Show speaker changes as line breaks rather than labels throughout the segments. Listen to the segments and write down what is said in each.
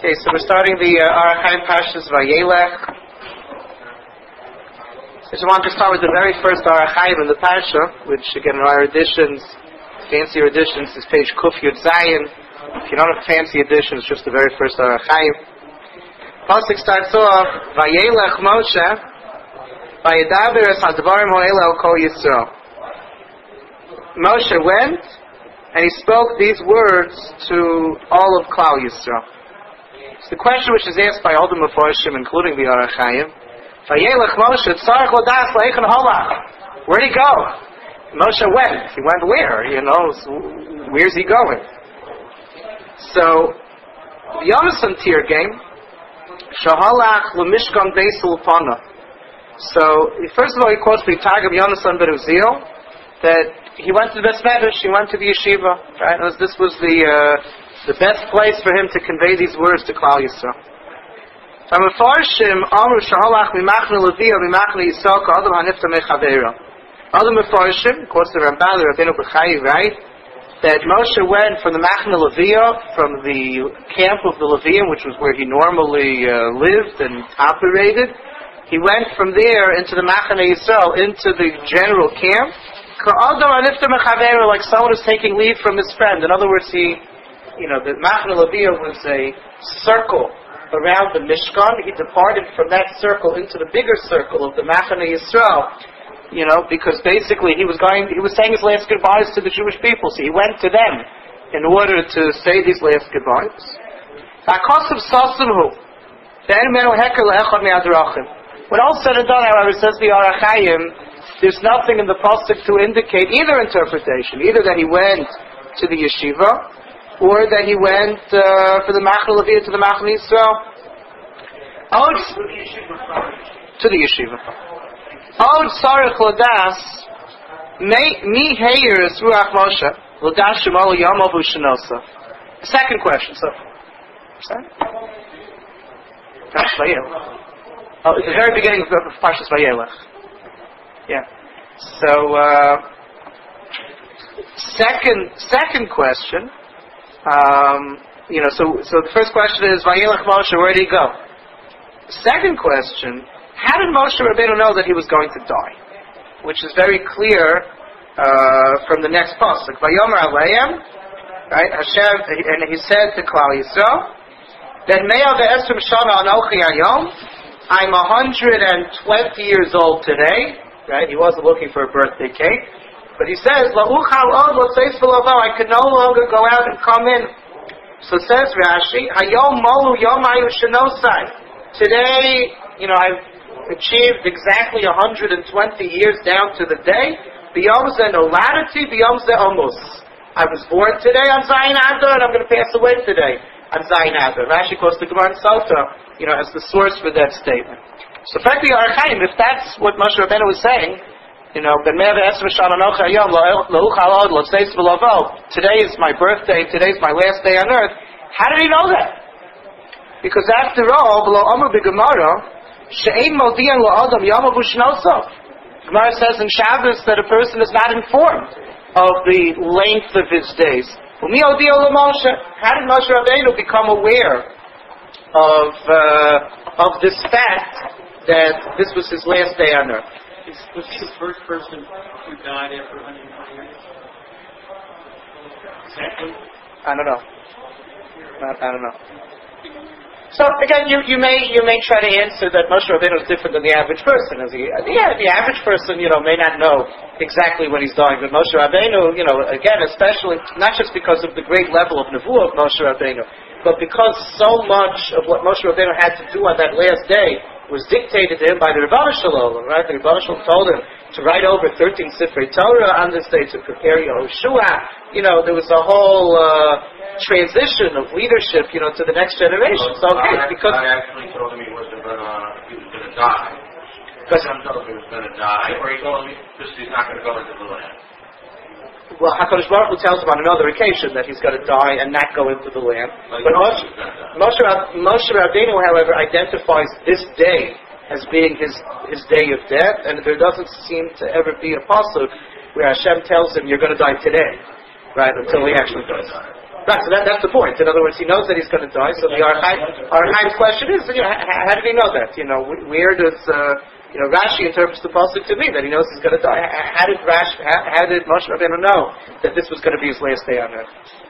Okay, so we're starting the Arachayim Parshas Vayelech. I just want to start with the very first Arachayim in the Parsha, which again in our editions, fancier editions, is page Kuf Yud Zayin. If you don't have fancy editions, just the very first Arachayim. Pasuk starts off, Vayelech Moshe, Vayedaber es hadvarim ha'ele al kol Yisrael. Moshe went, and he spoke these words to all of Klal Yisrael. So the question which is asked by all the Mefarshim, including the Arachayim, Vayelech Moshe tzarech lodas leichen halach. Where'd he go? Moshe went. He went where? Where's he going? So, Yonasan Tirgem, Shahalach l'mishkan beis l'pana. So, first of all, he quotes the Targum Yonasan ben Uziel, that he went to the Beis Medrash, he went to the yeshiva, right? This was the best place for him to convey these words to Klal Yisrael. Other Mefarshim, of course the Rambam, the Rabbeinu Bechai, right? That Moshe went from the Machne Leviah, from the camp of the Levium, which was where he normally lived and operated. He went from there into the Machne Yisrael, into the general camp. Like someone is taking leave from his friend. In other words, the Machne Leviah was a circle around the Mishkan. He departed from that circle into the bigger circle of the Machne Yisrael, because basically he was saying his last goodbyes to the Jewish people. So he went to them in order to say these last goodbyes. When all said and done, however, says the Arachayim, there's nothing in the pasuk to indicate either interpretation, either that he went to the yeshiva, or that he went for the Machne Leviah to the Machne Yisrael. To the yeshiva. Od sarich ladas mi heirs ruach Moshe ladas shemol yamav u'shenosa. Second question. So, it's the very beginning of Parshas Vayelech. Yeah. So, second question. So the first question is Vayelech Moshe, where did he go? Second question, how did Moshe Rabbeinu know that he was going to die? Which is very clear from the next pasuk. Vayomer Aleim, right? Hashem, and he said to Klal Yisrael, "Ben me'ah ve'esrim shana anochi hayom." I'm 120 years old today. Right? He wasn't looking for a birthday cake, but he says, "La'uchal od l'seis v'lavo." I could no longer go out and come in. So says Rashi, "Hayom molu yomayu shenosai." Today, I've achieved exactly 120 years down to the day. Biyom ze noladati, biyom ze omus. I was born today on Zayin Adar, and I'm going to pass away today on Zayin Adar. Rashi quotes the Gemara in Sota, as the source for that statement. So, frankly, Arachayim, if that's what Moshe Rabbeinu was saying, today is my birthday, today's my last day on earth, how did he know that? Because after all, Gemara says in Shabbos that a person is not informed of the length of his days. How did Moshe Rabbeinu become aware of this fact that this was his last day on earth?
Was he the first person who died after 120 years? Exactly.
I don't know. So again, you may try to answer that Moshe Rabbeinu is different than the average person. The average person, may not know exactly when he's dying, but Moshe Rabbeinu, again, especially not just because of the great level of nevuah of Moshe Rabbeinu, but because so much of what Moshe Rabbeinu had to do on that last day was dictated to him by the Rebbeinu Shalom, right? The Rebbeinu Shalom told him to write over 13 Sifrei Torah on this day to prepare Yehoshua. There was a whole transition of leadership, to the next generation. So because
God actually told him he was going to die. Hashem told him he was going to die, or he told him he's not going to go into the land.
Well, HaKadosh Baruch Hu tells him on another occasion that he's going to die and not go into the land. But Moshe Rabbeinu, however, identifies this day as being his day of death, and there doesn't seem to ever be a pasuk where Hashem tells him, "You're going to die today," right? Until he actually does. Right, so that's the point. In other words, he knows that he's going to die. So the Archaim's question is, how did he know that? Where does Rashi interprets the pasuk to mean that he knows he's going to die? How did Moshe Rabbeinu know that this was going to be his last day on earth?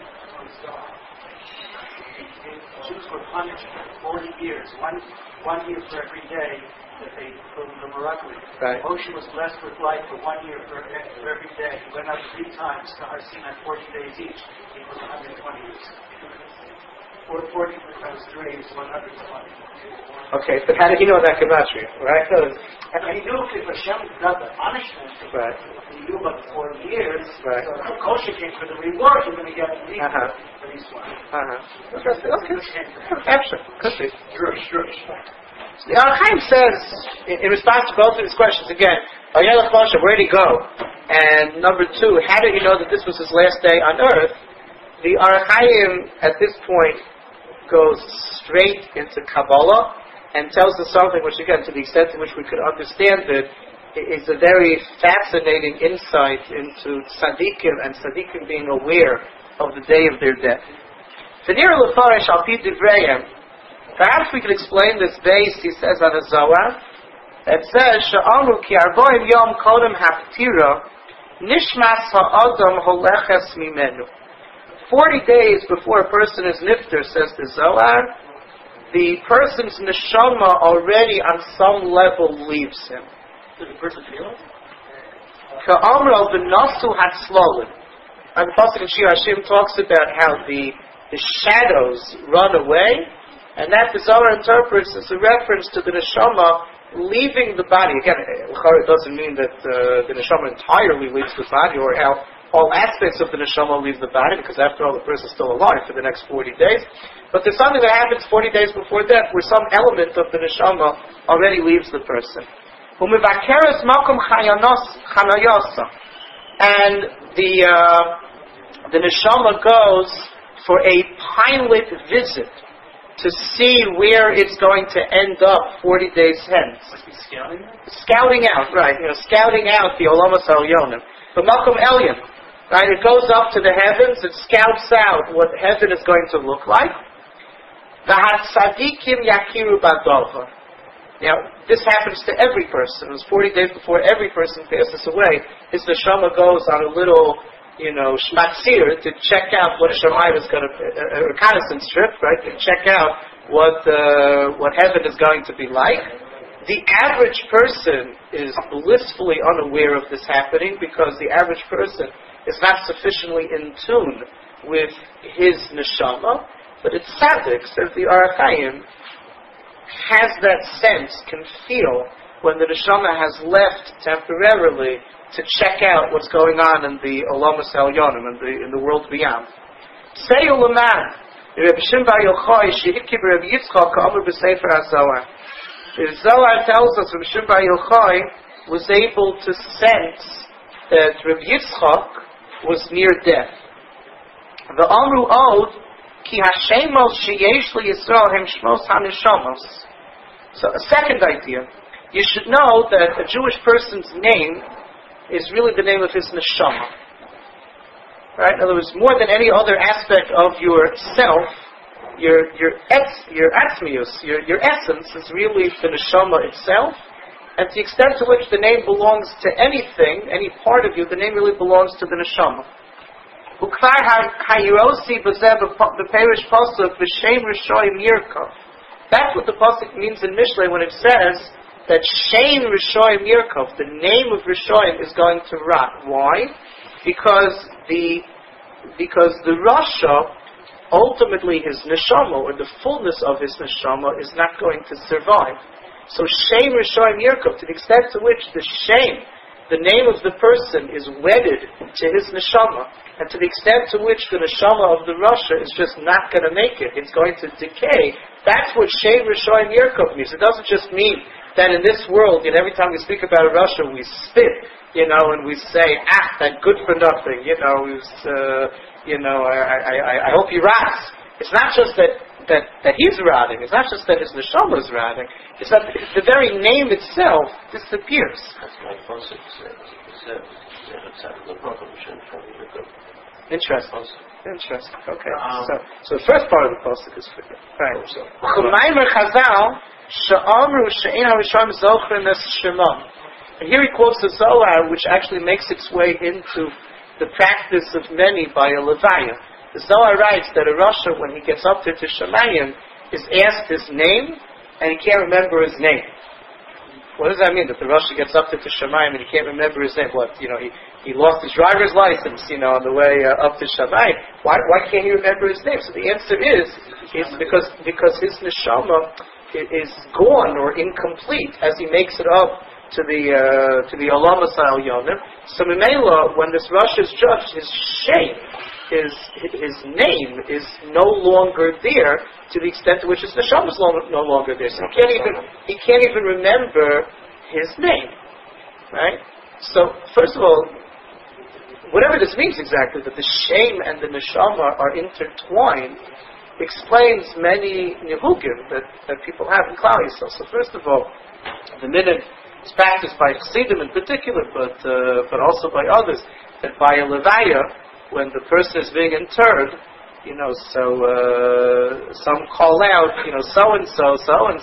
Jews were punished for 40 years, one year for every day that they from the miracle.
Right.
Moshe was blessed with life for 1 year for every day. He went up 3 times to Har Sinai, 40 days each. It was 120 years. 40 times 3 is 120.
Okay, but how did he know that gematria? Right?
And he knew if Hashem got the punishment,
right.
He knew about the 40 years.
Right.
So if Kosher came for the reward, you're going to get at least one.
Okay. Absolutely. Could be.
Sure.
The Archaim says, in response to both of his questions, again, Vayelech Moshe, where did he go? And number 2, how did he know that this was his last day on earth? The Archaim, at this point, goes straight into Kabbalah and tells us something which, again, to the extent to which we could understand it, is a very fascinating insight into tzaddikim and tzaddikim being aware of the day of their death. V'nir l'farish al pi divrayim. Perhaps we could explain this base, he says on the Zohar. It says, Sha'amru ki arboim yom kodem ha'ptira nishmas ha'adam holeches mimenu. 40 days before a person is nifter, says the Zohar, the person's neshama already on some level leaves him.
Does the person feel it?
Ka'amro v'nasu hatzlolim. And the Pasuk in Shir Hashim talks about how the shadows run away, and that the Zohar interprets as a reference to the neshama leaving the body. Again, it doesn't mean that the neshama entirely leaves the body, or how all aspects of the neshama leave the body, because after all, the person is still alive for the next 40 days. But there's something that happens 40 days before death, where some element of the neshama already leaves the person. And the neshama goes for a pilot visit to see where it's going to end up 40 days hence.
Must be scouting?
Scouting out, right. Scouting out the Olamas Elyonim. The Makom Elyon. Right, it goes up to the heavens, it scouts out what heaven is going to look like. V'hatzadikim yakiru badova. Now, this happens to every person. It was 40 days before every person passes away. His neshama goes on a little shmatzir to check out what Shamayim is going to, a reconnaissance trip, right, to check out what heaven is going to be like. The average person is blissfully unaware of this happening because the average person is not sufficiently in tune with his neshama, but it's tzaddik, says the Archaim, has that sense, can feel when the neshama has left temporarily to check out what's going on in the Olamas Elyonim, in the world beyond. Say Ulaman, Reb Shimon Bar Yochai, Shehikki Reb Yitzchak, Ka'amr B'Sefer HaZohar. The Zohar tells us Reb Shimon Bar Yochai was able to sense that Reb Yitzchak was near death. The Amru Od, Ki Hashemos Sheyesh Li Yisrael Hem Shmos HaNeshamos. So a second idea, you should know that a Jewish person's name is really the name of his neshama. Right? In other words, more than any other aspect of yourself, your atzmius, your essence is really the neshama itself. And to the extent to which the name belongs to anything, any part of you, the name really belongs to the neshama. Ukvar hayirosi b'perish pasuk v'shem rishoyim yirkov. That's what the pasuk means in Mishlei when it says that Shem Rishoyim Yirkov, the name of Rishoyim, is going to rot. Why? Because the Rasha, ultimately his neshama, or the fullness of his neshama, is not going to survive. So Shem Rishoyim Yirkov, to the extent to which the Shem, the name of the person, is wedded to his neshama, and to the extent to which the neshama of the Rasha is just not going to make it, it's going to decay. That's what Shem Rishoyim Yirkov means. It doesn't just mean that in this world, every time we speak about Russia, we spit, and we say, that good for nothing, I hope he rots. It's not just that he's rotting. It's not just that his neshama is rotting. It's that the very name itself disappears.
That's my concept.
Interesting. Interesting. Okay. So the first part of the pasuk is for you. Right. Chumaimer Chazal she'amru she'ein harishon zochrin es shemam. And here he quotes the Zohar, which actually makes its way into the practice of many by a levaya. The Zohar writes that a rasha, when he gets up there to Shemayim, is asked his name, and he can't remember his name. What does that mean? That the rasha gets up there to Shemayim and he can't remember his name? What? He lost his driver's license, on the way up to Shemayim. Why can't he remember his name? So the answer is because his neshama is gone or incomplete as he makes it up to the Olam Asal Yonim. So Mimela, when this rasha is judged, his shame, his name is no longer there to the extent to which his neshama is no longer there. So he can't even remember his name, right? So first of all, whatever this means exactly, that the shame and the neshama are intertwined, explains many nihugim that people have in Klal Yisrael. So first of all, the minute it's practiced by Chassidim in particular, but also by others, that by a levaya, when the person is being interred, some call out, so-and-so,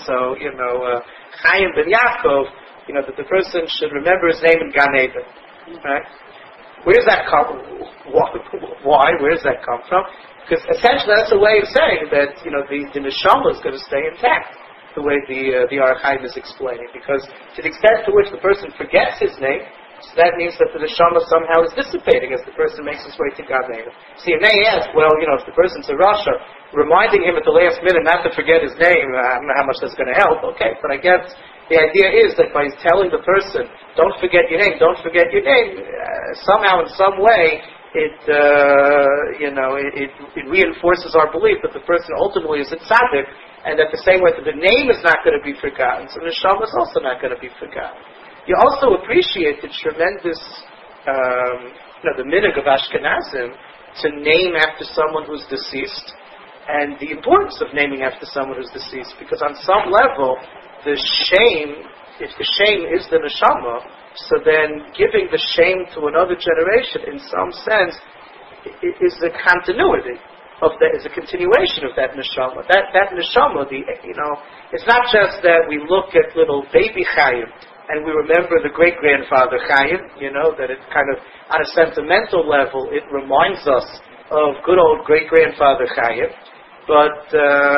Chaim ben Yaakov, that the person should remember his name in Gan Eden. Right? Where does that come? Why? Where does that come from? Because essentially that's a way of saying that, the neshama is going to stay intact, the way the Ar Chaim is explaining. Because to the extent to which the person forgets his name, so that means that the neshama somehow is dissipating as the person makes his way to Gan Eden. See, and they ask, if the person's a rasha, reminding him at the last minute not to forget his name, I don't know how much that's going to help. Okay, but I guess the idea is that by telling the person, don't forget your name, somehow in some way, it reinforces our belief that the person ultimately is a tzaddik, and that the same way that the name is not going to be forgotten, so the neshama is also not going to be forgotten. You also appreciate the tremendous, the minhag of Ashkenazim to name after someone who's deceased, and the importance of naming after someone who's deceased, because on some level, if the shame is the neshama, so then giving the shame to another generation, in some sense, is the continuity of that, is a continuation of that neshama. That neshama, it's not just that we look at little baby Chaim and we remember the great-grandfather Chaim, that it kind of, on a sentimental level, it reminds us of good old great-grandfather Chaim. But,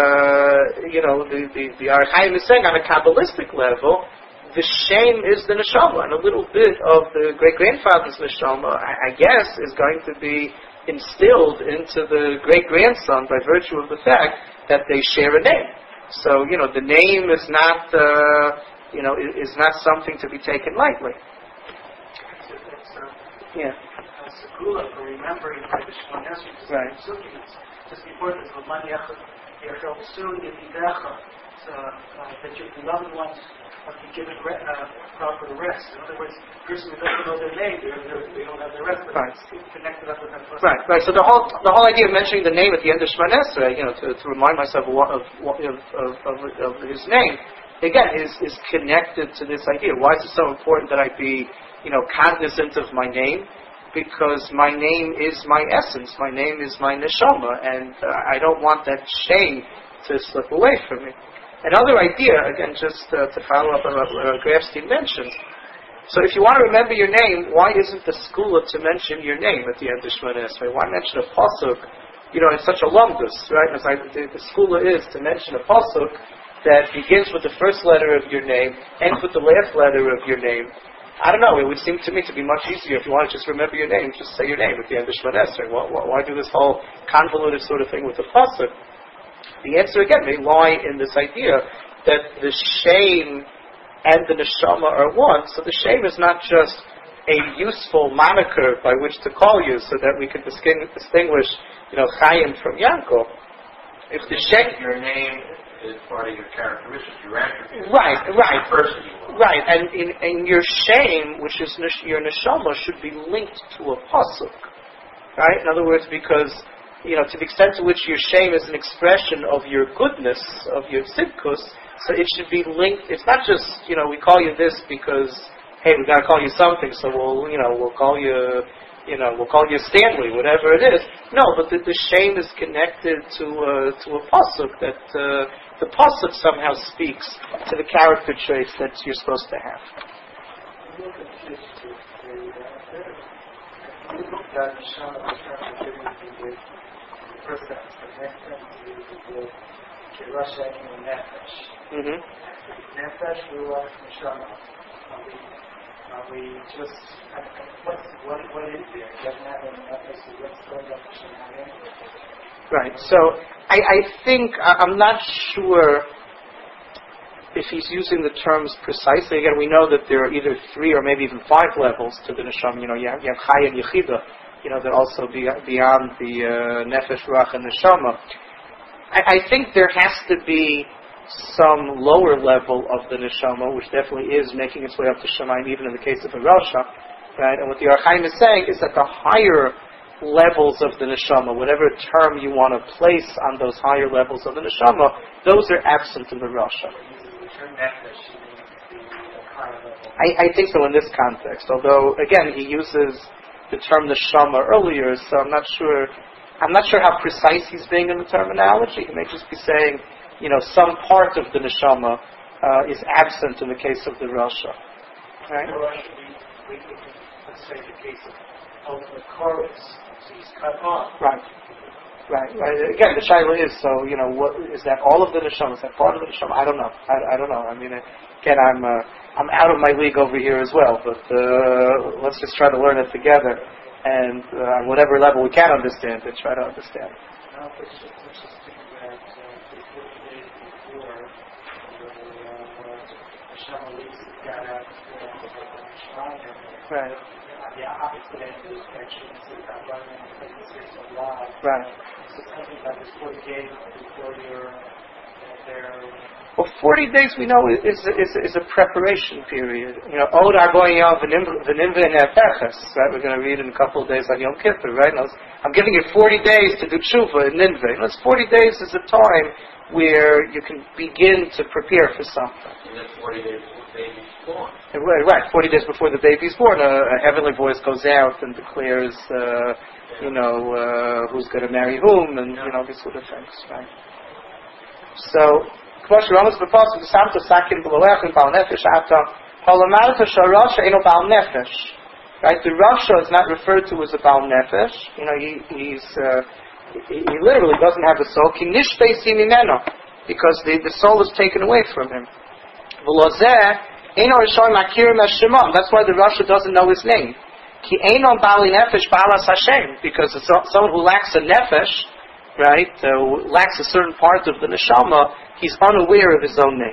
the Ar Chaim is saying on a Kabbalistic level, the shame is the neshama, and a little bit of the great-grandfather's neshama, I guess, is going to be instilled into the great-grandson by virtue of the fact that they share a name. So, the name is not, is not something to be taken lightly. Yeah.
It's a gula for remembering the Shmones.
Right.
Just before this, that your beloved ones have to give it proper rest. In other words, the person who doesn't know their name, they don't have the rest, but
right.
It's connected up with that person.
Right. So the whole idea of mentioning the name at the end of Shemona Esrei, to remind myself of his name, again, is connected to this idea. Why is it so important that I be, cognizant of my name? Because my name is my essence. My name is my neshama, and I don't want that shame to slip away from me. Another idea, again, just to follow up on what Grafstein mentioned. So if you want to remember your name, why isn't the skula to mention your name at the end of Shemona Esrei? Why mention a pasuk? It's such a lumdus, right? The skula is to mention a pasuk that begins with the first letter of your name, ends with the last letter of your name. I don't know, it would seem to me to be much easier if you want to just remember your name, just say your name at the end of Shemona Esrei. Why do this whole convoluted sort of thing with the pasuk? The answer again may lie in this idea that the shame and the neshama are one, so the shame is not just a useful moniker by which to call you so that we can distinguish, Chaim from Yankov. If the shame...
Your name is part of your characteristics, your attributes.
Right.
Person you are.
Right, and your shame, which is your neshama, should be linked to a pasuk. Right? In other words, because, to the extent to which your shame is an expression of your goodness, of your tzidkus, so it should be linked. It's not just, we call you this because, hey, we got to call you something, so we'll call you we'll call you Stanley, whatever it is. No, but the shame is connected to a pasuk that the pasuk somehow speaks to the character traits that you're supposed to have.
Nefesh, Ruach, Neshama. We just, what is there? It doesn't have any nefesh, so what's going on Neshama?
Right, so I think, I'm not sure if he's using the terms precisely. Again, we know that there are either 3 or maybe even 5 levels to the Neshama. You have Chai and Yechida, that also beyond the Nefesh, Ruach, and Neshama. I think there has to be some lower level of the neshama, which definitely is making its way up to Shamayim, even in the case of a Rasha, right? And what the Ohr HaChaim is saying is that the higher levels of the neshama, whatever term you want to place on those higher levels of the neshama, those are absent in the Rasha. I think so in this context, although, again, he uses the term neshama earlier, so I'm not sure how precise he's being in the terminology. He may just be saying, some part of the neshama is absent in the case of the Rasha. Right?
Let's say the case of ultimate chorus, so he's cut off.
Right. Again, the shaila is, what is that all of the neshama? Is that part of the neshama? I don't know. I don't know. I mean, again, I'm out of my league over here as well, but let's just try to learn it together, and on whatever level we can understand it, try to understand. Right.
The opposite end of the spectrum is about running the live.
Right.
So something like this 40 days before you're there.
Well, 40 days we know is a preparation period. Od Arboyav v'nimva nefeches. Right, we're going to read in a couple of days on Yom Kippur. Right, I'm giving you 40 days to do tshuva in Ninveh. 40 days is a time where you can begin to prepare for something.
And that's 40 days before the baby's born.
Right, 40 days before the baby's born, a heavenly voice goes out and declares, who's going to marry whom, and these sort of things. Right. So, right, the Rasha is not referred to as a Baal Nefesh. He literally doesn't have a soul. Because the soul is taken away from him. That's why the Rasha doesn't know his name. Because it's someone who lacks a nefesh, right, lacks a certain part of the neshama, he's unaware of his own name.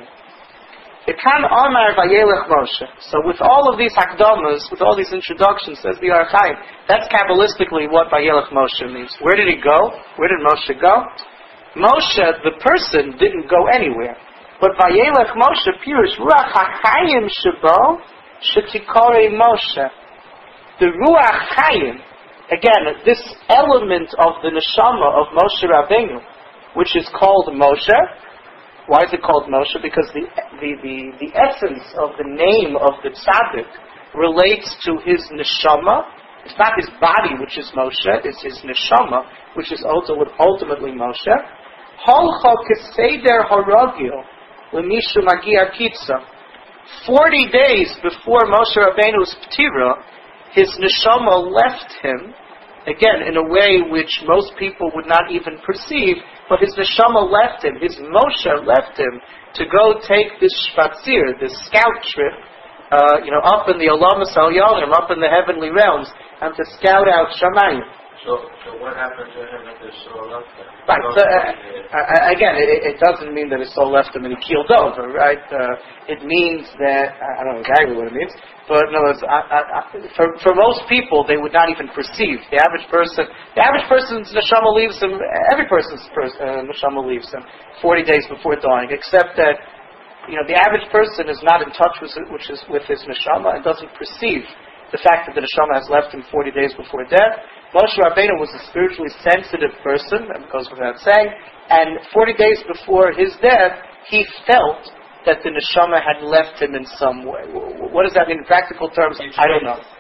So with all of these hakdamas, with all these introductions, says the Ohr HaChaim, that's Kabbalistically what Vayelech Moshe means. Where did he go? Where did Moshe go? Moshe, the person, didn't go anywhere. But Vayelech Moshe, Pirush, Ruach HaChaim Shebo, Shetikore Moshe. The Ruach Chaim, again, this element of the neshama of Moshe Rabbeinu, which is called Moshe. Why is it called Moshe? Because the essence of the name of the tzaddik relates to his neshama. It's not his body, which is Moshe. It's his neshama, which is ultimately Moshe. Holcha keseder haragil lemishu magia kitza. 40 days before Moshe Rabbeinu's ptira, his neshama left him, again, in a way which most people would not even perceive, but his neshama left him, his Moshe left him to go take this shvatzir, this scout trip, up in the Olamas Al-Yalim, up in the heavenly realms, and to scout out Shamayim.
So what happened to him if his soul left him?
Right, so, again, it doesn't mean that his soul left him and he keeled over, right? It means that, I don't know exactly what it means, but in other words, for most people, they would not even perceive. The average person's neshama leaves him, every person's neshama leaves him 40 days before dying, except that, the average person is not in touch with his neshama and doesn't perceive the fact that the neshama has left him 40 days before death. Moshe Rabbeinu was a spiritually sensitive person, that goes without saying, and 40 days before his death, he felt that the neshama had left him in some way. What does that mean in practical terms? I don't know.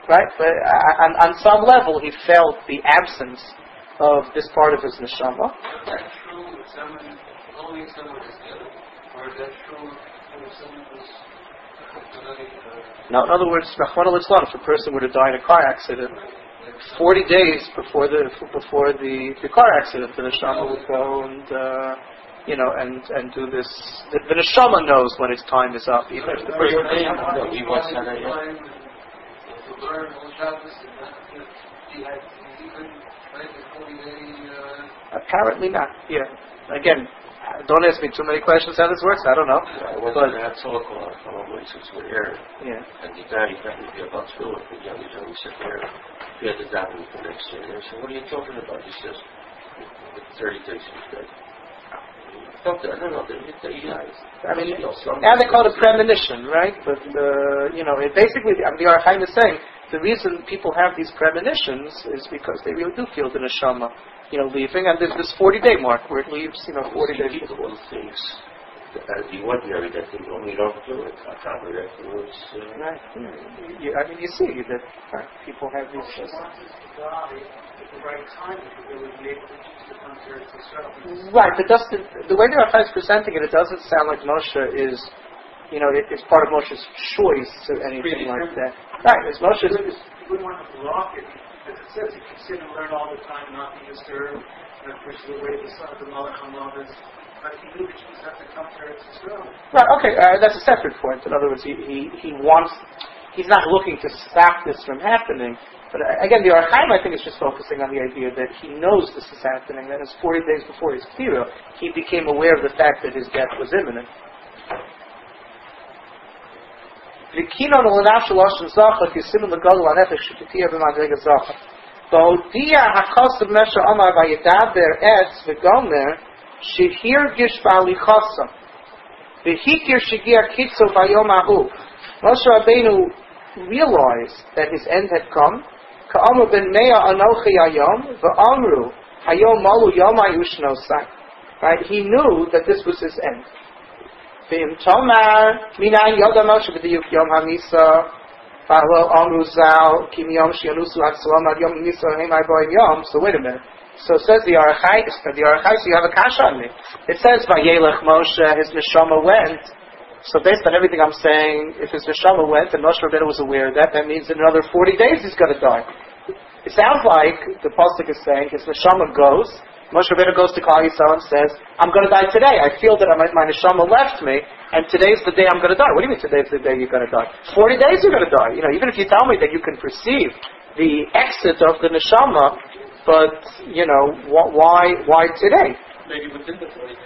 right? But on some level, he felt the absence of this part of his neshama.
Is that true if someone, only if someone is ill? Or is that true if someone was
No, in other words, Rachmana litzlan, if a person were to die in a car accident, 40 days before the car accident, the neshama would go and do this. The neshama knows when its time is up, even if the person.
he wants to learn on Shabbos and he couldn't make a 40-day.
Apparently not. Yeah. Again, don't ask me too many questions how this works. I don't know.
I went to that talk on since we're here.
Yeah.
And the guy, he got me about school. The young said there, he had the davening for next year. And I said, what are you talking about? He says, 30 days he's dead. No,
I mean, and they call it a premonition, right? But it basically, the Ohr HaChaim is saying the reason people have these premonitions is because they really do feel the neshama, leaving, and there's this 40-day mark where it leaves, 40 days.
People things as the ordinary that they only don't do it. Probably afterwards.
Right. You see that people have these. Right, but the way the Ohr HaChaim is presenting it doesn't sound like Moshe is, it's part of Moshe's choice or anything like that. Right, it's Moshe's.
You wouldn't want to block it. As it says, you can sit and learn all the time, not be disturbed, and pushes away the son of the Malach HaMavis. But he knew that you just have to come to Eretz Yisrael.
Right, okay, that's a separate point. In other words, he wants, he's not looking to stop this from happening. But again, the Ohr HaChaim, I think, is just focusing on the idea that he knows this is happening, that it's 40 days before his Kfira, he became aware of the fact that his death was imminent. Shehirgish ba'alichasa, v'hikir shegia kitzo b'yom ha'hu. Moshe Rabbeinu realized that his end had come. Ka'amru ben mea anochi hayom, v'amru hayom malu yom ha'yushnosai. Right? He knew that this was his end. V'im tomar minayin yoda Moshe b'diyuk yom ha'misa, v'alo amru zal kim yom she'yanusu ad salam ad yom ha'misa heimai bo'im yom. So wait a minute. So it says the Ohr HaChaim, so you have a kasha on me. It says, Vayelech Moshe, his neshama went. So based on everything I'm saying, if his neshama went and Moshe Rabbeinu was aware of that means in another 40 days he's going to die. It sounds like the pasuk is saying his neshama goes, Moshe Rabbeinu goes to Klal Yisrael and says, I'm going to die today. I feel that my neshama left me, and today's the day I'm going to die. What do you mean today's the day you're going to die? 40 days you're going to die. Even if you tell me that you can perceive the exit of the neshama, but, why today?
Maybe within the 40 days.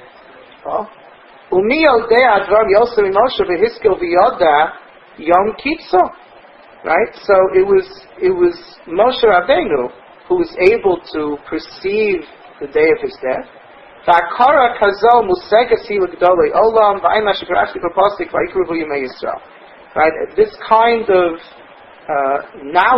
Umi yodea advar Yosef Moshe v'hiskel v'yoda yom kitzo. Right? So it was Moshe Rabbeinu who was able to perceive the day of his death. V'akara kazol musegasi l'gdolei olam v'ayma shekarashti v'postik v'ikru v'yimei Yisrael. Right? This kind of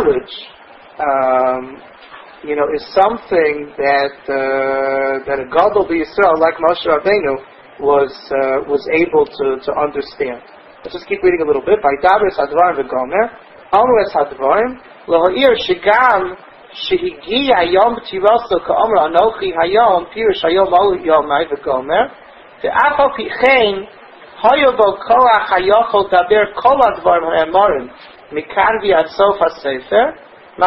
knowledge is something that a Gadol b'Yisrael like Moshe Rabbeinu was able to understand. Let's just keep reading a little bit. Vaydaber es hadvarim v'gomer, amru es hadvarim, loha'ir shegam shehigia hayom b'tiraso ka'omer anochi hayom pirush hayom olu yomai v'gomer, ve'af al pichein hayo bo koach hayochol daber kol hadvarim ha'emorim mikan v'yad sof ha'sefer, right?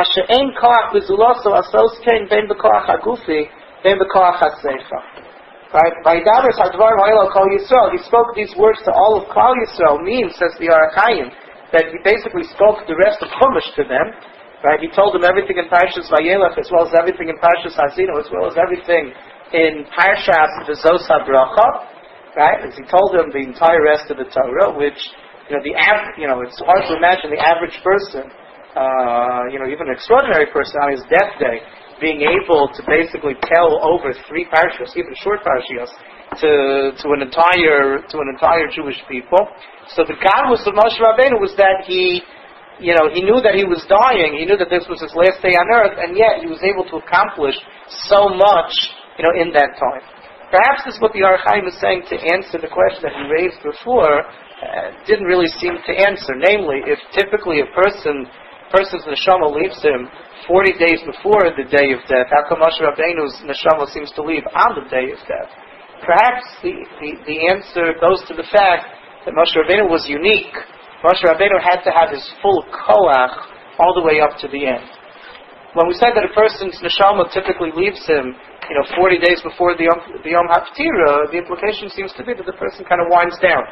He spoke these words to all of Klal Yisrael, means, says the Ohr HaChaim, that he basically spoke the rest of Chumash to them. Right? He told them everything in Parshas Vayelech, as well as everything in Parshas Hazino, as well as everything in Parshas V'zos HaBracha. Right? As he told them the entire rest of the Torah, which it's hard to imagine the average person. Even an extraordinary person on his death day, being able to basically tell over 3 parashas, even short parashas, to an entire Jewish people. So the godless of Moshe Rabbeinu was that he knew that he was dying. He knew that this was his last day on earth, and yet he was able to accomplish so much, in that time. Perhaps this is what the Ohr HaChaim is saying to answer the question that he raised before. Didn't really seem to answer. Namely, if typically a person person's neshama leaves him 40 days before the day of death, how come Moshe Rabbeinu's neshama seems to leave on the day of death? Perhaps the answer goes to the fact that Moshe Rabbeinu was unique. Moshe Rabbeinu had to have his full koach all the way up to the end. When we said that a person's neshama typically leaves him, 40 days before the Yom HaPtira, the implication seems to be that the person kind of winds down.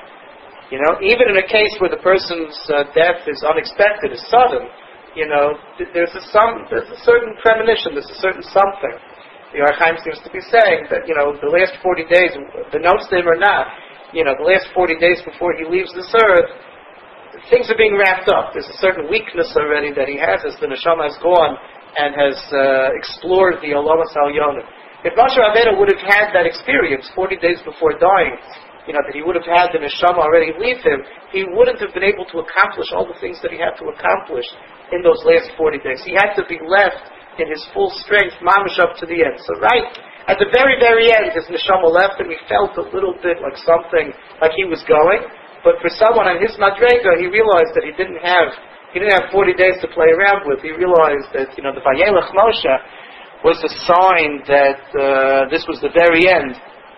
Even in a case where the person's death is unexpected, is sudden, there's a certain premonition, there's a certain something. The Ohr HaChaim seems to be saying that, the last 40 days, the notes them or not, the last 40 days before he leaves this earth, things are being wrapped up. There's a certain weakness already that he has as the neshama has gone and has explored the Olamas Al-Yonim. If Moshe Rabbeinu would have had that experience 40 days before dying, that he would have had the neshama already leave him, he wouldn't have been able to accomplish all the things that he had to accomplish in those last 40 days. He had to be left in his full strength, mamish up to the end. So right at the very, very end, his neshama left him. He felt a little bit like something, like he was going. But for someone on his madrega, he realized that he didn't have 40 days to play around with. He realized that, the Vayelech Moshe was a sign that this was the very end,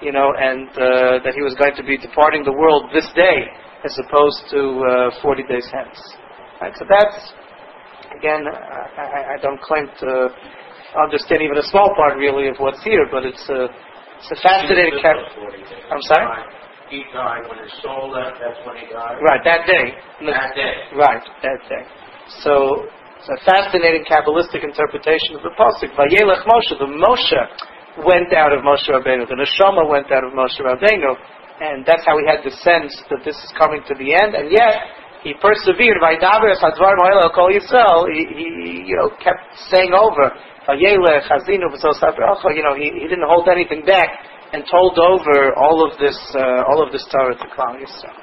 and that he was going to be departing the world this day, as opposed to 40 days hence. Right, so that's, again, I don't claim to understand even a small part really of what's here, but it's a fascinating. I'm sorry?
He died when his soul left, that's when he died?
Right, that day.
That day.
Right, that day. So, it's a fascinating Kabbalistic interpretation of the Pasuk. Vayelech Moshe, the Moshe went out of Moshe Rabbeinu, the Neshama went out of Moshe Rabbeinu, and that's how he had the sense that this is coming to the end, and yet, he persevered. Vaydaber es hadvar mo'el kol Yisrael. He kept saying over. Vayelech hazinu v'zos habracha. He didn't hold anything back and told over all of this Torah to Klal Yisrael.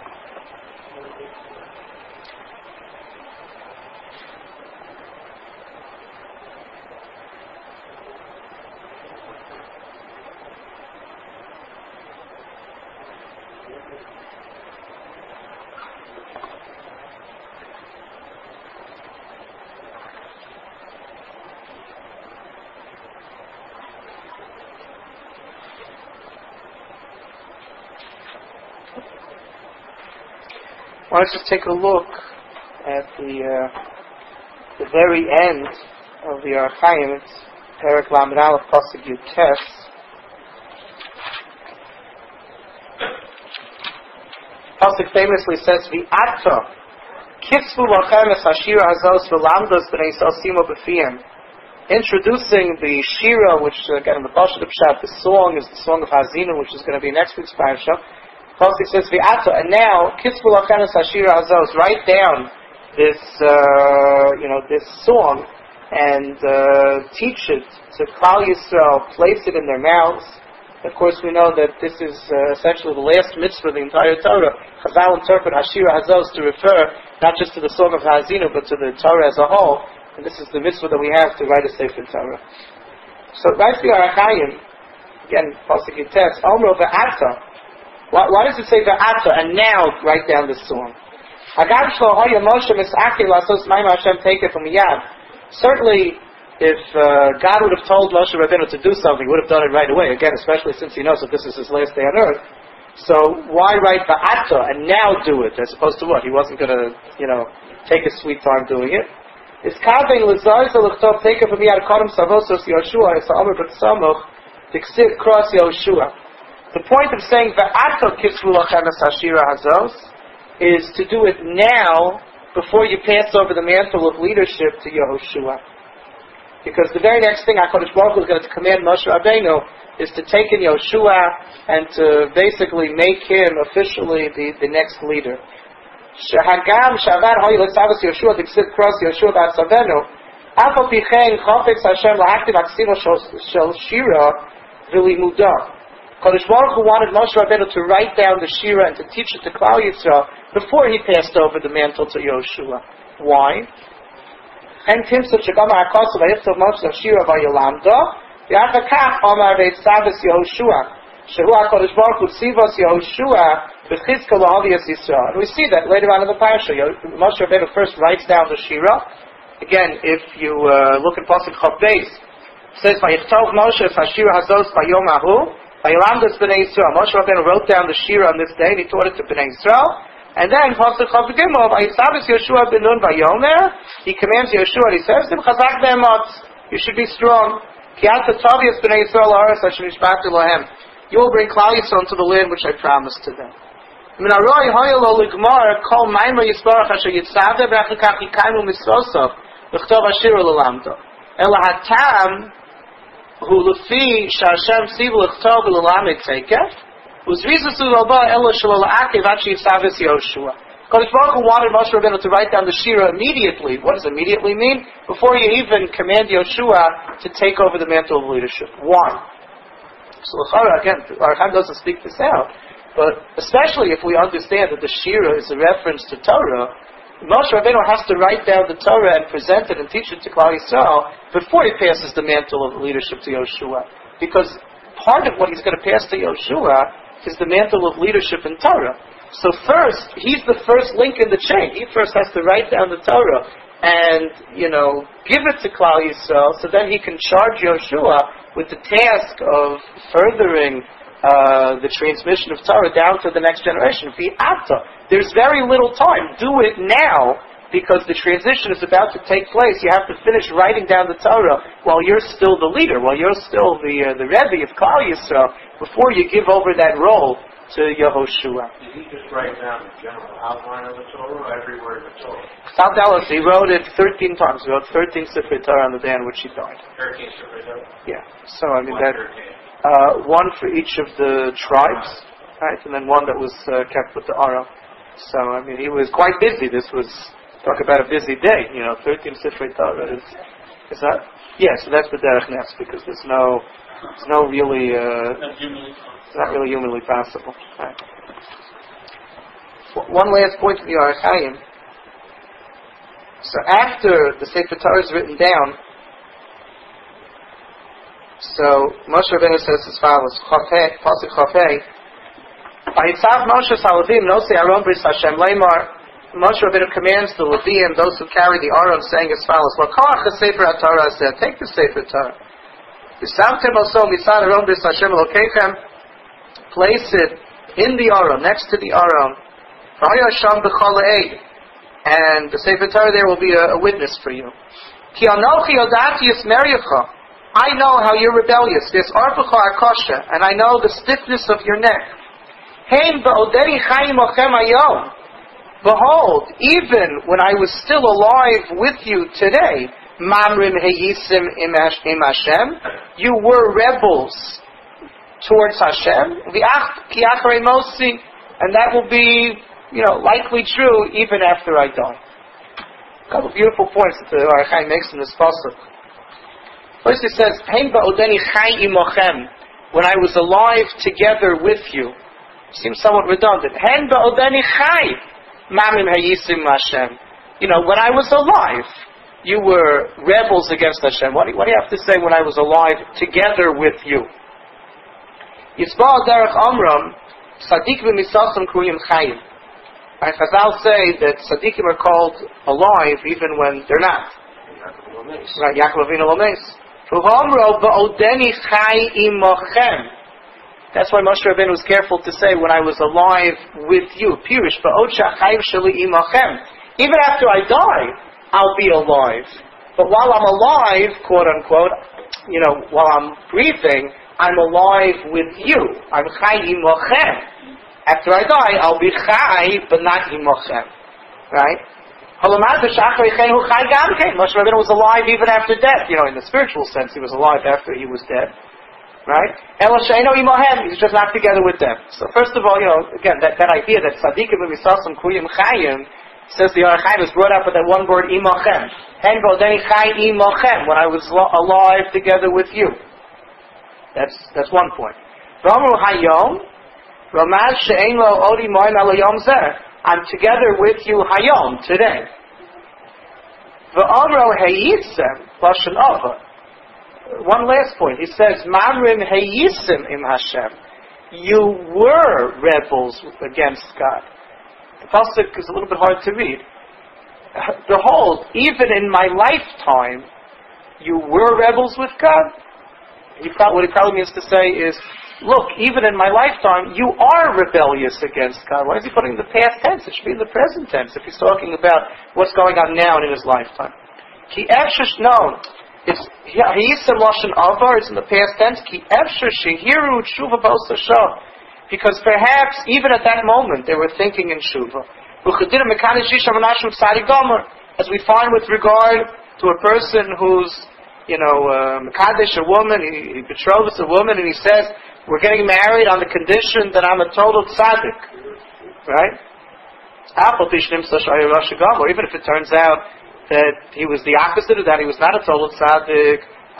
Let's just take a look at the very end of the Ohr HaChaim. It's Perek Lamed Aleph Pasuk Yud Tes. Pasuk famously says, "V'ata kitzvu lachem es hashira hazos v'lamdos b'nei Yisrael simo b'fiyem." Introducing the shira, which again in the Pasuk of Pshat, the song is the song of Hazinu, which is going to be next week's parasha. Pasuk says, "V'ata," and now kitzvu lachem es hashira hazos. Write down this, this song and teach it to Klal Yisrael. Place it in their mouths. Of course, we know that this is essentially the last mitzvah of the entire Torah. Chazal interpret Hashira Hazos to refer not just to the song of Hazinu, but to the Torah as a whole. And this is the mitzvah that we have to write a Sefer Torah. So, right the Ohr HaChaim, again, Pasuk Yud Tes, Omro ve'ata. Why does it say ve'ata and now write down this song? Certainly, if God would have told Moshe Rabbeinu to do something, he would have done it right away. Again, especially since he knows that this is his last day on earth. So why write va'ata and now do it, as opposed to what? He wasn't going to, take his sweet time doing it. It's kaving l'zayza l'chtov take it from yad kodem savosos Yoshua es ha'omer b'tzamoch t'ksiv cross Yoshua. The point of saying va'ata kitzvu lachem es hashira hazos is to do it now before you pass over the mantle of leadership to Yehoshua. Because the very next thing HaKadosh Baruch Hu is going to command Moshe Rabbeinu is to take in Yoshua and to basically make him officially the next leader. Shehagam shavar hoy l'tzavos Yoshua d'ksiv cross Yoshua b'atzavenu afal pichen chofetz Hashem lahaktiv aksimo shel shira v'limudah. Kadosh Baruch Hu wanted Moshe Rabbeinu to write down the shira and to teach it to Klal Yisrael before he passed over the mantle to Yoshua. Why? And Timsa Chagama Akasu Vayitzov Moshe Shira Vayilamda Yachakach Omar Veitzavis Yehoshua Shehu HaKadosh Baruch Hu Tzivos Yehoshua B'chizka L'Avias Yisrael. And we see that later on in the parasha. Moshe Rabbeinu first writes down the shira, Again, if you look at Pasuk Chav Beis, it says, "Vayichtov Moshe es hashira hazos bayom ahu, vayilamdos b'nei Yisrael." Moshe Rabbeinu wrote down the shira on this day, and he taught it to b'nei Yisrael. And then Pasuk Chav Gimel, "Vayitzavos Yeshua ben Nun vayomer." He commands Yeshua, and he says to him, "Chazak be'emot." You should be strong. Ki ata tavias b'nei Yisrael ha'aretz asher nishbachti lahem. You will bring Klal Yisrael into the land which I promised to them. Min haroi hoya lo ligmar kol maimer yisbarach asher yitzaveh v'achikach yikaymu misrosav l'chtov ashira l'lamdo. Ela hatam hu lefi sh'Hashem sivu l'chtov l'lamed tekef uzrizas u'loba ela shelo la'akev achi yitzaveh Yoshua. Kodesh Baruch Hu wanted Moshe Rabbeinu to write down the Shira immediately. What does immediately mean? Before you even command Yoshua to take over the mantle of leadership. Why? So again, our Chaim doesn't speak this out, but especially if we understand that the Shira is a reference to Torah, Moshe Rabbeinu has to write down the Torah and present it and teach it to Klal Yisrael before he passes the mantle of leadership to Yoshua. Because part of what he's going to pass to Yoshua is the mantle of leadership in Torah. So first, he's the first link in the chain. He first has to write down the Torah and, give it to Klal Yisrael, so then he can charge Yoshua with the task of furthering the transmission of Torah down to the next generation. There's very little time. Do it now, because the transition is about to take place. You have to finish writing down the Torah while you're still the leader, while you're still the Rebbe of Klal Yisrael, before you give over that role to Yehoshua.
Did he just write down the general outline of the Torah, or every word of the Torah?
Sal Dallas, he wrote it 13 times. He wrote 13 Sifrei Torah on the day on which he died.
13 Sifrei Torah?
Yeah. So, one for each of the tribes, right? And then one that was kept with the Aron. So, he was quite busy. This was, talk about a busy day. 13 Sifrei Torah is that? Yeah, so that's the Derech Nes, because there's no really, it's not really humanly possible. Right. One last point from the Orach Chaim. So after the Sefer Torah is written down, so Moshe Rabbeinu says as follows: Pasuk Chafei, Vayitzav Moshe Salavim Nosei Aron Bris Hashem Leimar. Moshe Rabbeinu commands the Levim, those who carry the Aron, saying as follows: L'koach Sefer HaTorah said, take the Sefer Torah. V'samtem also mitzad Aron Bris Hashem Elokeichem. Place it in the Aron, next to the Aron. And the Sefer Torah there will be a witness for you. I know how you're rebellious. And I know the stiffness of your neck. Behold, even when I was still alive with you today, you were rebels towards Hashem, and that will be, likely true even after I die. A couple of beautiful points that the Orach Chaim makes in this pasuk. First, it says, when I was alive together with you. Seems somewhat redundant. When I was alive, you were rebels against Hashem. What do you have to say when I was alive together with you? Yitzba'al derech Amram, Tzadikim misachim kruyim chayim. Chazal say that Tzadikim are called alive even when they're not. Right, Yaakov Avinu Lomes. V'homro ba'odeni chai imochem. That's why Moshe Rabbeinu was careful to say, when I was alive with you. Pirish ba'od shachayim sheli imochem. Even after I die, I'll be alive. But while I'm alive, quote unquote, while I'm breathing, I'm alive with you. I'm chai imochem. After I die, I'll be chai, but not imochem. Right? Moshe Rabbeinu was alive even after death. In the spiritual sense, he was alive after he was dead. Right? He's just not together with them. So first of all, again, that idea that tzadikim v'misasam kuyim chayim, says the Orach Chaim, is brought up with that one word imochem. Hen v'odeni chai imochem, when I was alive together with you. That's one point. V'amru hayom, ramaz she'ein lo odi moim al hayom zeh. I'm together with you hayom, today. V'amru hayisem, lashon ava. One last point. He says, mamrim hayisim im Hashem. You were rebels against God. The pasuk is a little bit hard to read. behold, even in my lifetime, you were rebels with God. What he probably means to say is, look, even in my lifetime, you are rebellious against God. Why is he putting the past tense? It should be in the present tense if he's talking about what's going on now in his lifetime. Ki efshesh, no. It's ha'isem lashon avar. It's in the past tense. Ki efshesh shehiru tshuva b'os hashah. Because perhaps even at that moment they were thinking in tshuva. As we find with regard to a person who's, mekadesh a woman, he betroths a woman, and he says, we're getting married on the condition that I'm a total tzaddik, right? Or even if it turns out that he was the opposite of that, he was not a total tzaddik.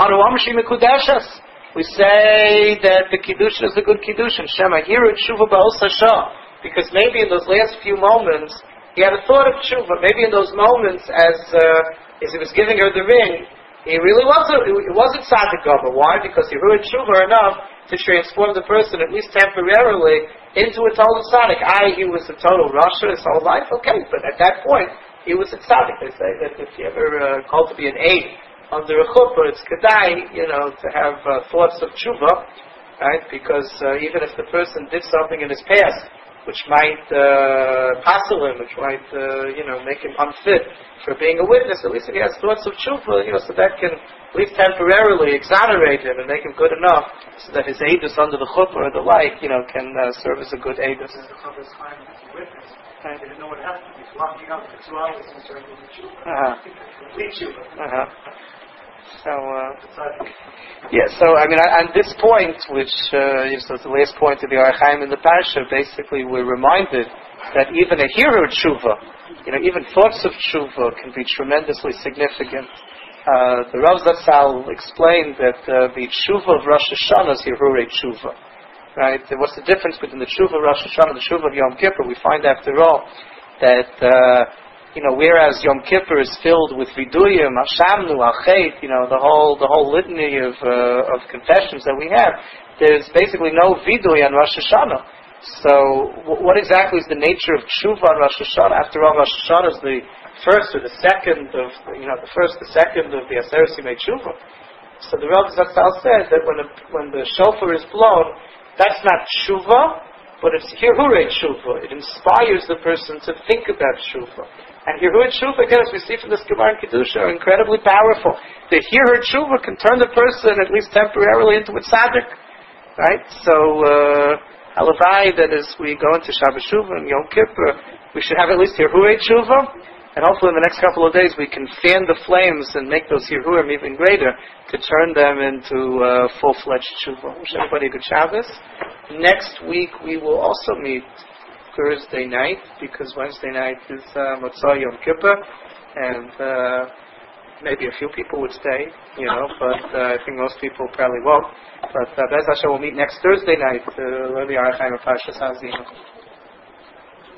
We say that the kiddushin is a good kiddushin. Shema hiru tshuva ba'os hashah. Because maybe in those last few moments he had a thought of tshuva. Maybe in those moments, as he was giving her the ring, he really wasn't tzaddik gaba. Why? Because he heard tshuva enough to transform the person, at least temporarily, into a total tzaddik. He was a total rasha his whole life. Okay, but at that point he was a tzaddik. They say that if you ever called to be an aide under a chuppah, it's kedai, to have thoughts of tshuva, right? Because even if the person did something in his past which might passel him, which might make him unfit for being a witness, at least if he has thoughts of tshuva, so that can at least temporarily exonerate him and make him good enough, so that his aidus under the chuppah or the like, can serve as a good aidus.
I didn't know what happened. He's walking up for 2 hours in serving the tshuva. Complete tshuva.
So on this point, which is the last point of the Orach Chaim in the Parsha, basically we're reminded that even a hero tshuva, even thoughts of tshuva can be tremendously significant. The Rav Zatzal explained that the tshuva of Rosh Hashanah is hirurei tshuva. Right? What's the difference between the tshuva of Rosh Hashanah and the tshuva of Yom Kippur? We find, after all, that whereas Yom Kippur is filled with viduyim, Hashamnu, Achet, the whole litany of confessions that we have, there's basically no viduy on Rosh Hashanah. So, what exactly is the nature of tshuva on Rosh Hashanah? After all, Rosh Hashanah is the first or the second of the Aseret Yimei Tshuva. So the Rav Zatzal said that when the shofar is blown, that's not tshuva, but it's hirurei tshuva. It inspires the person to think about tshuva. And hirurei tshuva, again, as we see from this Gemara in Kedusha, are incredibly powerful. The hirurei tshuva can turn the person, at least temporarily, into a tzaddik. Right? So, halavai, that as we go into Shabbat Shuvah and Yom Kippur, we should have at least hirurei tshuva. And hopefully in the next couple of days we can fan the flames and make those hirurim even greater to turn them into full-fledged tshuva. Wish everybody a good Shabbos. Next week we will also meet Thursday night, because Wednesday night is Motzah Yom Kippur, and maybe a few people would stay, but I think most people probably won't. But Bez Hashem will meet next Thursday night to learn the Orach Chaim of Parshas Ha'azinu.